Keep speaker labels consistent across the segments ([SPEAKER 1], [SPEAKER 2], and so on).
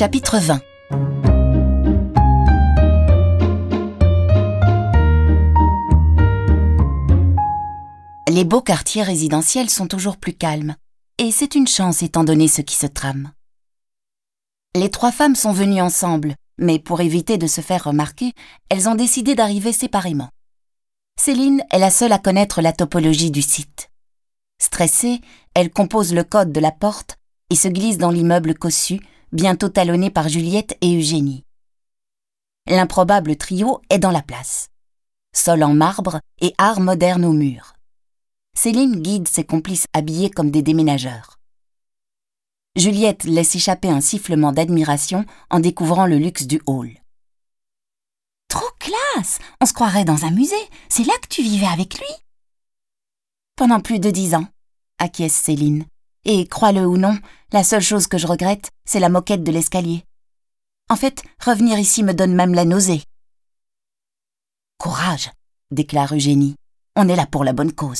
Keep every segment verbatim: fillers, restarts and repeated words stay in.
[SPEAKER 1] Chapitre vingt. Les beaux quartiers résidentiels sont toujours plus calmes, et c'est une chance étant donné ce qui se trame. Les trois femmes sont venues ensemble, mais pour éviter de se faire remarquer, elles ont décidé d'arriver séparément. Céline est la seule à connaître la topologie du site. Stressée, elle compose le code de la porte et se glisse dans l'immeuble cossu, bientôt talonné par Juliette et Eugénie. L'improbable trio est dans la place. Sol en marbre et art moderne aux murs. Céline guide ses complices habillés comme des déménageurs. Juliette laisse échapper un sifflement d'admiration en découvrant le luxe du hall. « Trop classe! On se croirait dans un musée. C'est là que tu vivais avec lui ?» « Pendant plus de dix ans, » acquiesce Céline. « Et, crois-le ou non, la seule chose que je regrette, c'est la moquette de l'escalier. En fait, revenir ici me donne même la nausée. »« Courage !» déclare Eugénie. « On est là pour la bonne cause. »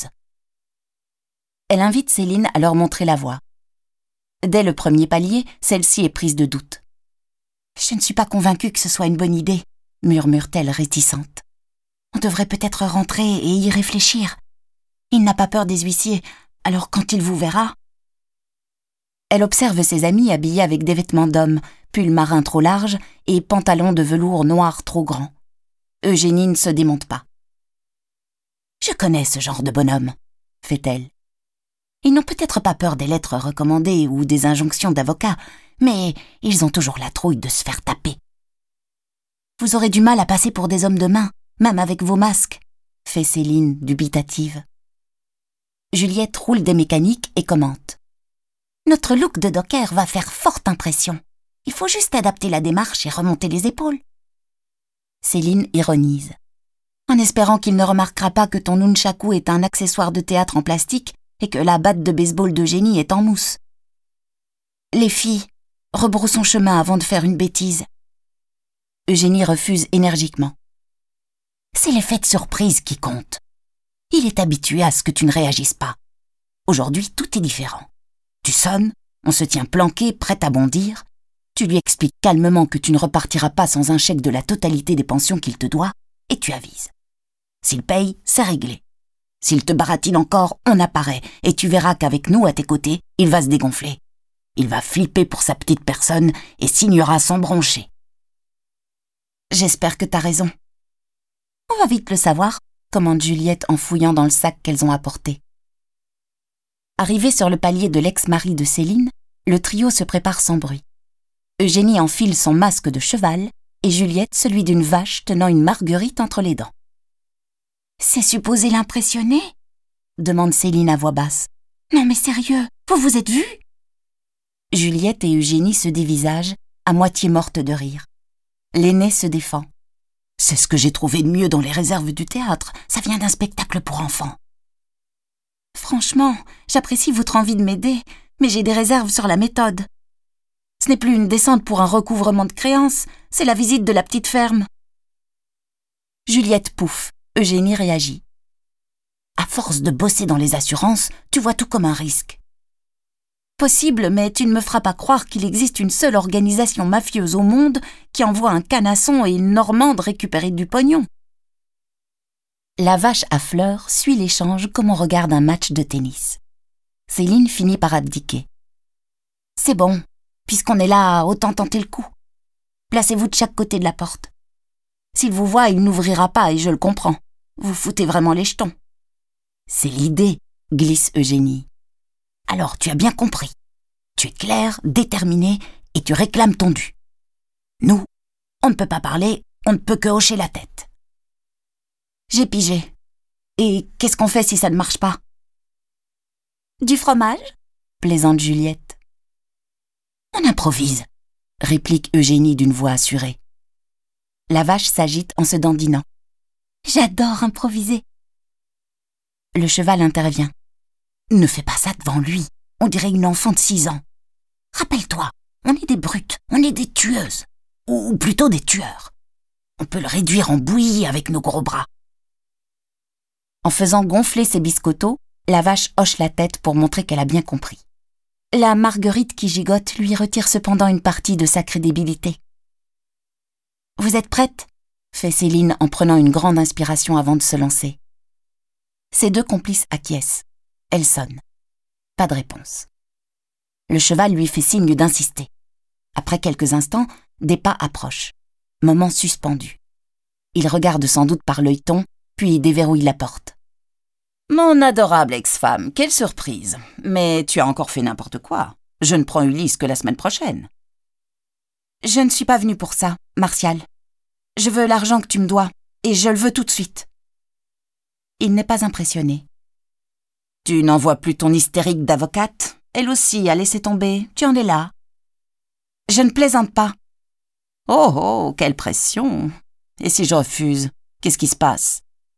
[SPEAKER 1] Elle invite Céline à leur montrer la voie. Dès le premier palier, celle-ci est prise de doute. « Je ne suis pas convaincue que ce soit une bonne idée, » murmure-t-elle réticente. « On devrait peut-être rentrer et y réfléchir. Il n'a pas peur des huissiers, alors quand il vous verra... » Elle observe ses amis habillés avec des vêtements d'hommes, pull marin trop large et pantalons de velours noir trop grands. Eugénie ne se démonte pas. « Je connais ce genre de bonhomme, » fait-elle. Ils n'ont peut-être pas peur des lettres recommandées ou des injonctions d'avocats, mais ils ont toujours la trouille de se faire taper. « Vous aurez du mal à passer pour des hommes de main, même avec vos masques, » fait Céline, dubitative. Juliette roule des mécaniques et commente. « Notre look de docker va faire forte impression. Il faut juste adapter la démarche et remonter les épaules. » Céline ironise. « En espérant qu'il ne remarquera pas que ton nunchaku est un accessoire de théâtre en plastique et que la batte de baseball d'Eugénie est en mousse. » Les filles, rebroussons chemin avant de faire une bêtise. Eugénie refuse énergiquement. « C'est l'effet de surprise qui compte. Il est habitué à ce que tu ne réagisses pas. Aujourd'hui, tout est différent. Tu sonnes, on se tient planqué, prêt à bondir. Tu lui expliques calmement que tu ne repartiras pas sans un chèque de la totalité des pensions qu'il te doit, et tu avises. S'il paye, c'est réglé. S'il te baratine encore, on apparaît, et tu verras qu'avec nous à tes côtés, il va se dégonfler. Il va flipper pour sa petite personne et signera sans broncher. » J'espère que t'as raison. On va vite le savoir, commande Juliette en fouillant dans le sac qu'elles ont apporté. Arrivé sur le palier de l'ex-mari de Céline, le trio se prépare sans bruit. Eugénie enfile son masque de cheval et Juliette celui d'une vache tenant une marguerite entre les dents. « C'est supposé l'impressionner ?» demande Céline à voix basse. « Non mais sérieux, vous vous êtes vus ?» Juliette et Eugénie se dévisagent, à moitié mortes de rire. L'aînée se défend. « C'est ce que j'ai trouvé de mieux dans les réserves du théâtre, ça vient d'un spectacle pour enfants. » Franchement, j'apprécie votre envie de m'aider, mais j'ai des réserves sur la méthode. Ce n'est plus une descente pour un recouvrement de créances, c'est la visite de la petite ferme. Juliette pouffe, Eugénie réagit. À force de bosser dans les assurances, tu vois tout comme un risque. Possible, mais tu ne me feras pas croire qu'il existe une seule organisation mafieuse au monde qui envoie un canasson et une normande récupérer du pognon. La vache à fleurs suit l'échange comme on regarde un match de tennis. Céline finit par abdiquer. « C'est bon, puisqu'on est là, autant tenter le coup. Placez-vous de chaque côté de la porte. S'il vous voit, il n'ouvrira pas et je le comprends. Vous foutez vraiment les jetons. »« C'est l'idée, » glisse Eugénie. « Alors tu as bien compris. Tu es claire, déterminée et tu réclames ton dû. Nous, on ne peut pas parler, on ne peut que hocher la tête. » J'ai pigé. Et qu'est-ce qu'on fait si ça ne marche pas ? Du fromage ? plaisante Juliette. On improvise, réplique Eugénie d'une voix assurée. La vache s'agite en se dandinant. J'adore improviser. Le cheval intervient. Ne fais pas ça devant lui, on dirait une enfant de six ans. Rappelle-toi, on est des brutes, on est des tueuses, ou plutôt des tueurs. On peut le réduire en bouillie avec nos gros bras. En faisant gonfler ses biscottos, la vache hoche la tête pour montrer qu'elle a bien compris. La marguerite qui gigote lui retire cependant une partie de sa crédibilité. « Vous êtes prête ?» fait Céline en prenant une grande inspiration avant de se lancer. Ses deux complices acquiescent. Elle sonne. Pas de réponse. Le cheval lui fait signe d'insister. Après quelques instants, des pas approchent. Moment suspendu. Il regarde sans doute par l'œilleton, puis déverrouille la porte. « Mon adorable ex-femme, quelle surprise! Mais tu as encore fait n'importe quoi. Je ne prends Ulysse que la semaine prochaine. »« Je ne suis pas venue pour ça, Martial. Je veux l'argent que tu me dois, et je le veux tout de suite. » Il n'est pas impressionné. « Tu n'envoies plus ton hystérique d'avocate? Elle aussi a laissé tomber, tu en es là. »« Je ne plaisante pas. »« Oh oh, quelle pression! Et si je refuse, qu'est-ce qui se passe ?»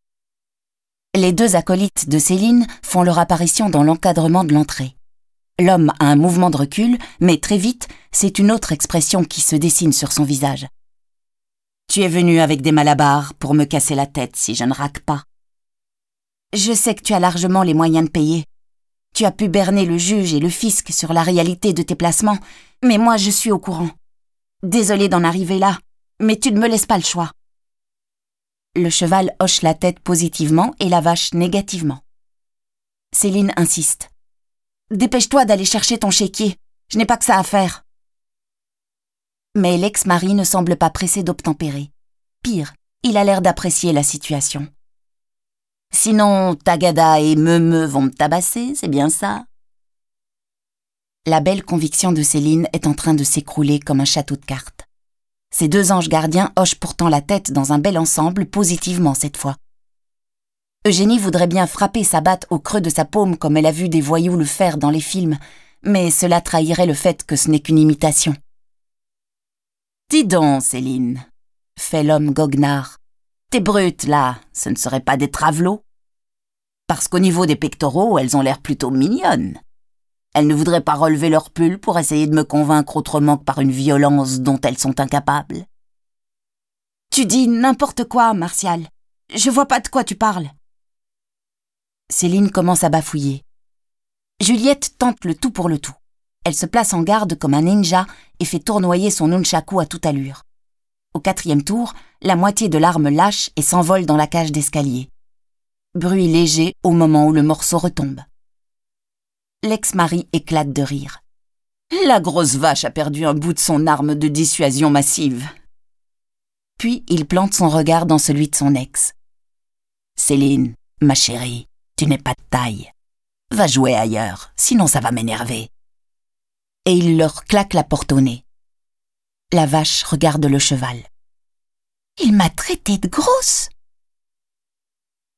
[SPEAKER 1] Les deux acolytes de Céline font leur apparition dans l'encadrement de l'entrée. L'homme a un mouvement de recul, mais très vite, c'est une autre expression qui se dessine sur son visage. « Tu es venu avec des malabars pour me casser la tête si je ne raque pas. »« Je sais que tu as largement les moyens de payer. Tu as pu berner le juge et le fisc sur la réalité de tes placements, mais moi je suis au courant. Désolée d'en arriver là, mais tu ne me laisses pas le choix. » Le cheval hoche la tête positivement et la vache négativement. Céline insiste. « Dépêche-toi d'aller chercher ton chéquier, je n'ai pas que ça à faire. » Mais l'ex-mari ne semble pas pressé d'obtempérer. Pire, il a l'air d'apprécier la situation. « Sinon, Tagada et Meumeu vont me tabasser, c'est bien ça ?» La belle conviction de Céline est en train de s'écrouler comme un château de cartes. Ces deux anges gardiens hochent pourtant la tête dans un bel ensemble, positivement cette fois. Eugénie voudrait bien frapper sa batte au creux de sa paume comme elle a vu des voyous le faire dans les films, mais cela trahirait le fait que ce n'est qu'une imitation. « Dis donc, Céline, » fait l'homme goguenard, « tes brutes, là, ce ne seraient pas des travelots? Parce qu'au niveau des pectoraux, elles ont l'air plutôt mignonnes. Elles ne voudraient pas relever leur pull pour essayer de me convaincre autrement que par une violence dont elles sont incapables. »« Tu dis n'importe quoi, Martial. Je vois pas de quoi tu parles. » Céline commence à bafouiller. Juliette tente le tout pour le tout. Elle se place en garde comme un ninja et fait tournoyer son nunchaku à toute allure. Au quatrième tour, la moitié de l'arme lâche et s'envole dans la cage d'escalier. Bruit léger au moment où le morceau retombe. L'ex-mari éclate de rire. La grosse vache a perdu un bout de son arme de dissuasion massive. Puis il plante son regard dans celui de son ex. Céline, ma chérie, tu n'es pas de taille. Va jouer ailleurs, sinon ça va m'énerver. Et il leur claque la porte au nez. La vache regarde le cheval. Il m'a traité de grosse.